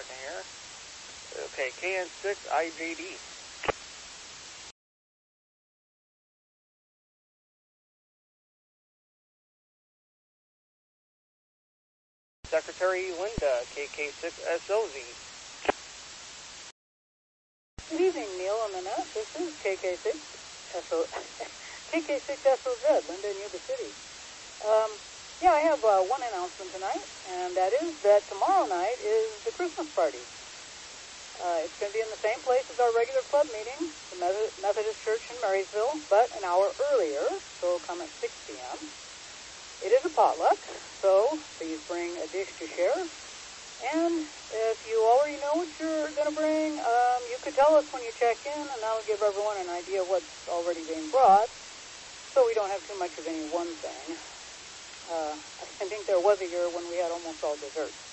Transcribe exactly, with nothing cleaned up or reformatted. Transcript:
talking here. Okay, K N six I J D. Secretary Linda, K K six S O Z. Good evening, Neil and Annette. This is K K six S O K K six S O Z, Linda in Yuba City. Um, yeah, I have uh, one announcement tonight, and that is that tomorrow night is the Christmas party. Uh, it's going to be in the same place as our regular club meeting, the Methodist Church in Marysville, but an hour earlier, so come at six p.m. It is a potluck, so please bring a dish to share. And if you already know what you're going to bring, um, you could tell us when you check in, and that'll give everyone an idea of what's already being brought, so we don't have too much of any one thing. Uh, I think there was a year when we had almost all dessert.